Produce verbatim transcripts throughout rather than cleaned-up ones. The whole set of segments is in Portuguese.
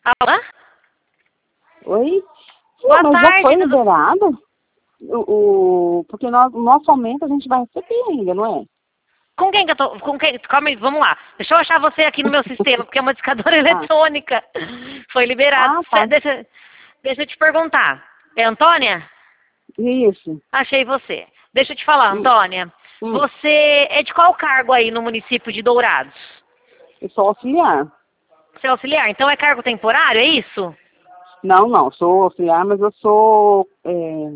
Alô? Oi? Sim, Boa mas tarde, já foi tudo- liberado? O, o, porque nós, o nosso aumento a gente vai receber ainda, não é? Com quem que eu tô... Com quem... Calma aí, vamos lá. Deixa eu achar você aqui no meu sistema, porque é uma discadora Ah, eletrônica. Foi liberado. ah Cê- tá. Deixa, deixa eu te perguntar. É Antônia? Isso. Achei você. Deixa eu te falar, Hum, Antônia. hum. Você é de qual cargo aí no município de Dourados? Eu sou auxiliar. Você é auxiliar, então é cargo temporário, é isso? Não, não, sou auxiliar, mas eu sou. É,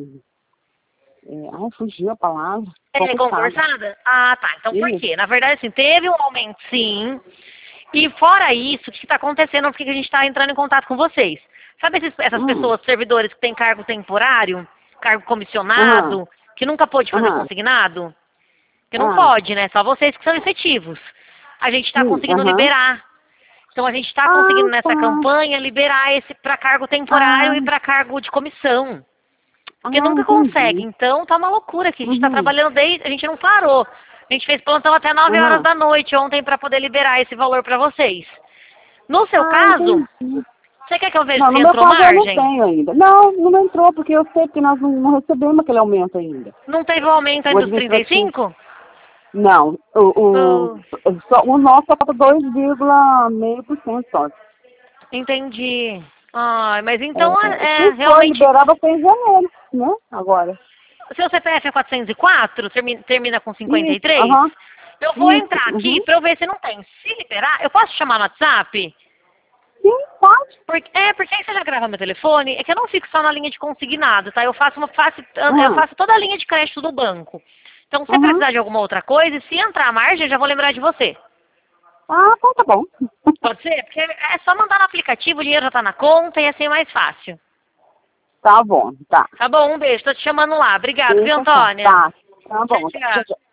é, ai, fugiu a palavra. É Concursada. concursada? Ah, tá. Então por Isso. quê? Na verdade, assim, teve um aumento sim. E fora isso, o que está acontecendo? Por que que a gente está entrando em contato com vocês? Sabe esses- essas Hum. pessoas, servidores que têm cargo temporário, cargo Aham. comissionado, que nunca pôde fazer Aham. consignado? Que não Ah, pode, né? Só vocês que são efetivos. A gente está sim. conseguindo Aham. liberar. Então a gente está Ah, conseguindo nessa tá. campanha liberar esse para cargo temporário Ah, e para cargo de comissão. Porque ah, nunca consegue. entendi. Então tá uma loucura aqui. A gente está Uhum. trabalhando desde. A gente não parou. A gente fez plantão até nove horas Aham. da noite ontem para poder liberar esse valor para vocês. No seu Ah, caso, entendi. você quer que eu veja Não, se no meu entrou caso eu não margem? tenho ainda. Não, não entrou, porque eu sei que nós não, não recebemos aquele aumento ainda. Não teve o aumento O ainda dos trinta e administrativo. cinco? Não, o, o, Oh, só, o nosso falta dois vírgula cinco por cento só. entendi. Ai, mas então É, é, é, se for realmente. liberar, vai ser em janeiro, né? Agora. Seu C P F é quatrocentos e quatro, termina, termina com cinquenta e Isso, três? aham, Eu vou isso, entrar aqui uhum. para eu ver se não tem. Se liberar, eu posso te chamar no WhatsApp? Sim, pode. Porque, é, porque aí você já grava meu telefone, é que eu não fico só na linha de consignado, tá? Eu faço uma faço, eu Aham, faço toda a linha de crédito do banco. Então, se você aham. precisar de alguma outra coisa, se entrar a margem, eu já vou lembrar de você. Ah, então tá bom. Pode ser? Porque é só mandar no aplicativo, o dinheiro já tá na conta e assim é mais fácil. Tá bom, tá. Tá bom? Um beijo, tô te chamando lá. Obrigado, viu, Deixa só. Antônia? Tá, tá Tchau, bom. tchau. Tchau, tchau.